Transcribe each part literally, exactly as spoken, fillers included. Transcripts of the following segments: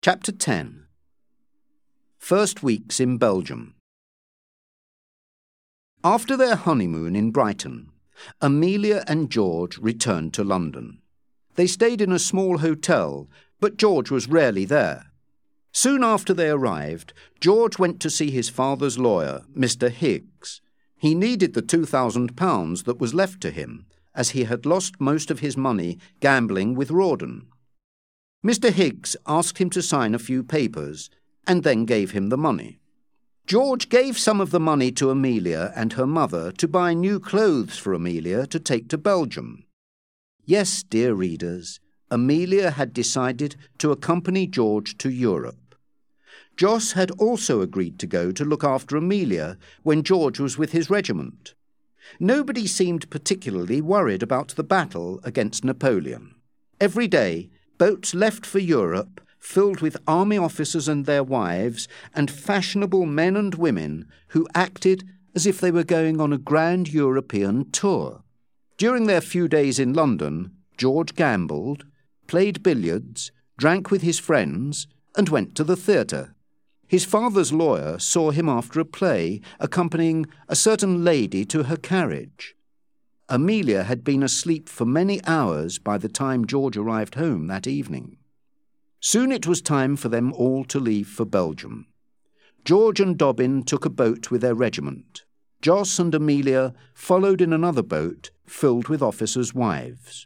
Chapter ten. First Weeks in Belgium. After their honeymoon in Brighton, Amelia and George returned to London. They stayed in a small hotel, but George was rarely there. Soon after they arrived, George went to see his father's lawyer, Mister Higgs. He needed the two thousand pounds that was left to him, as he had lost most of his money gambling with Rawdon. Mister Higgs asked him to sign a few papers, and then gave him the money. George gave some of the money to Amelia and her mother to buy new clothes for Amelia to take to Belgium. Yes, dear readers, Amelia had decided to accompany George to Europe. Jos had also agreed to go to look after Amelia when George was with his regiment. Nobody seemed particularly worried about the battle against Napoleon. Every day, boats left for Europe, filled with army officers and their wives, and fashionable men and women who acted as if they were going on a grand European tour. During their few days in London, George gambled, played billiards, drank with his friends, and went to the theatre. His father's lawyer saw him after a play, accompanying a certain lady to her carriage. Amelia had been asleep for many hours by the time George arrived home that evening. Soon it was time for them all to leave for Belgium. George and Dobbin took a boat with their regiment. Jos and Amelia followed in another boat filled with officers' wives.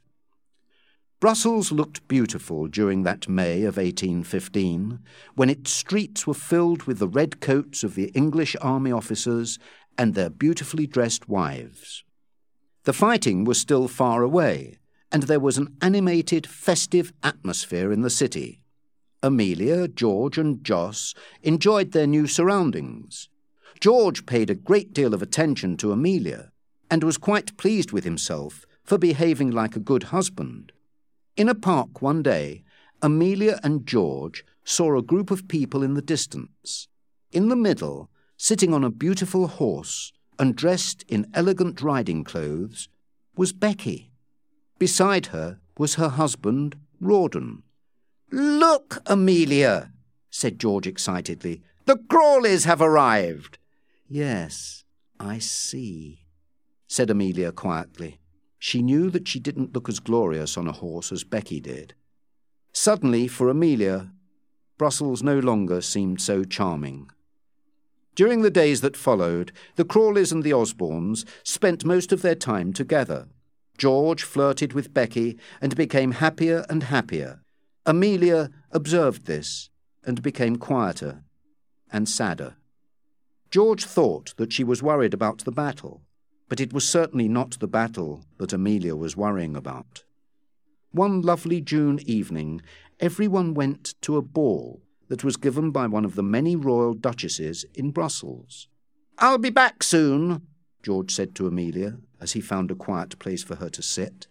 Brussels looked beautiful during that May of eighteen fifteen, when its streets were filled with the red coats of the English army officers and their beautifully dressed wives. The fighting was still far away, and there was an animated, festive atmosphere in the city. Amelia, George, and Jos enjoyed their new surroundings. George paid a great deal of attention to Amelia, and was quite pleased with himself for behaving like a good husband. In a park one day, Amelia and George saw a group of people in the distance. In the middle, sitting on a beautiful horse, and dressed in elegant riding clothes, was Becky. Beside her was her husband, Rawdon. "Look, Amelia," said George excitedly. "The Crawleys have arrived." "Yes, I see," said Amelia quietly. She knew that she didn't look as glorious on a horse as Becky did. Suddenly, for Amelia, Brussels no longer seemed so charming. During the days that followed, the Crawleys and the Osbornes spent most of their time together. George flirted with Becky and became happier and happier. Amelia observed this and became quieter and sadder. George thought that she was worried about the battle, but it was certainly not the battle that Amelia was worrying about. One lovely June evening, everyone went to a ball that was given by one of the many royal duchesses in Brussels. "I'll be back soon," George said to Amelia, as he found a quiet place for her to sit.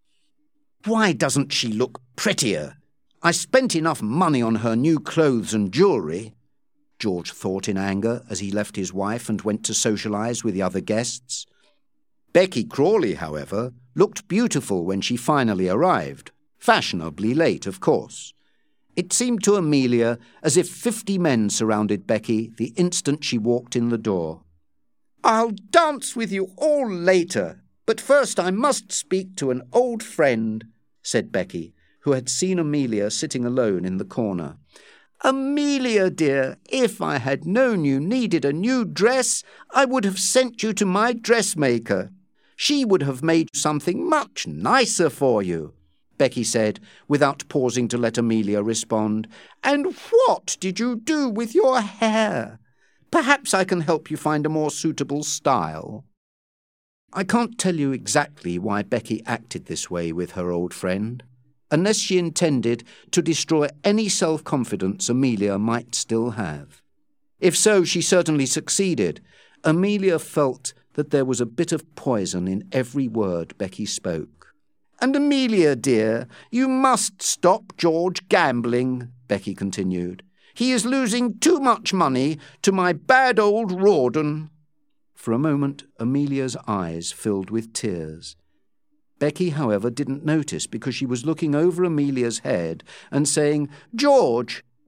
"Why doesn't she look prettier? I spent enough money on her new clothes and jewellery," George thought in anger as he left his wife and went to socialise with the other guests. Becky Crawley, however, looked beautiful when she finally arrived, fashionably late, of course. It seemed to Amelia as if fifty men surrounded Becky the instant she walked in the door. "I'll dance with you all later, but first I must speak to an old friend," said Becky, who had seen Amelia sitting alone in the corner. "Amelia, dear, if I had known you needed a new dress, I would have sent you to my dressmaker. She would have made something much nicer for you," Becky said, without pausing to let Amelia respond. "And what did you do with your hair? Perhaps I can help you find a more suitable style." I can't tell you exactly why Becky acted this way with her old friend, unless she intended to destroy any self-confidence Amelia might still have. If so, she certainly succeeded. Amelia felt that there was a bit of poison in every word Becky spoke. "And Amelia, dear, you must stop George gambling," Becky continued. "He is losing too much money to my bad old Rawdon." For a moment, Amelia's eyes filled with tears. Becky, however, didn't notice because she was looking over Amelia's head and saying, "George,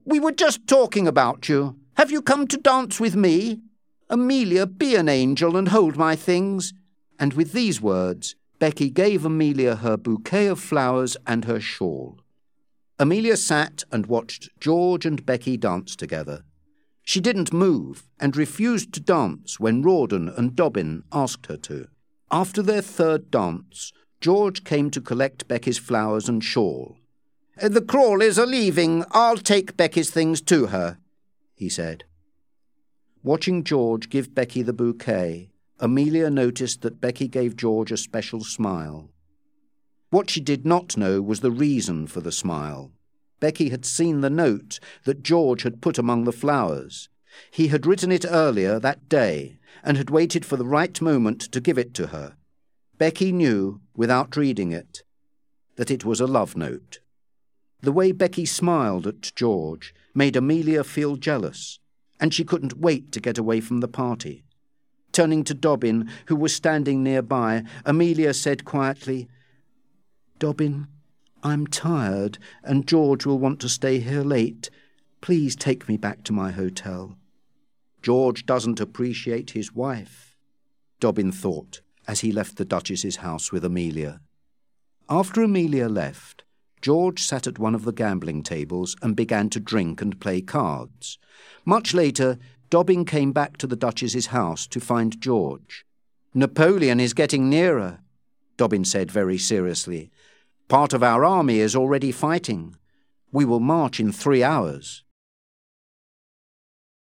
"We were just talking about you. Have you come to dance with me? Amelia, be an angel and hold my things." And with these words, Becky gave Amelia her bouquet of flowers and her shawl. Amelia sat and watched George and Becky dance together. She didn't move and refused to dance when Rawdon and Dobbin asked her to. After their third dance, George came to collect Becky's flowers and shawl. "The Crawleys are leaving. I'll take Becky's things to her," he said. Watching George give Becky the bouquet, Amelia noticed that Becky gave George a special smile. What she did not know was the reason for the smile. Becky had seen the note that George had put among the flowers. He had written it earlier that day and had waited for the right moment to give it to her. Becky knew, without reading it, that it was a love note. The way Becky smiled at George made Amelia feel jealous, and she couldn't wait to get away from the party. Turning to Dobbin, who was standing nearby, Amelia said quietly, "Dobbin, I'm tired, and George will want to stay here late. Please take me back to my hotel." "George doesn't appreciate his wife," Dobbin thought as he left the Duchess's house with Amelia. After Amelia left, George sat at one of the gambling tables and began to drink and play cards. Much later, Dobbin came back to the Duchess's house to find George. "Napoleon is getting nearer," Dobbin said very seriously. "Part of our army is already fighting. We will march in three hours."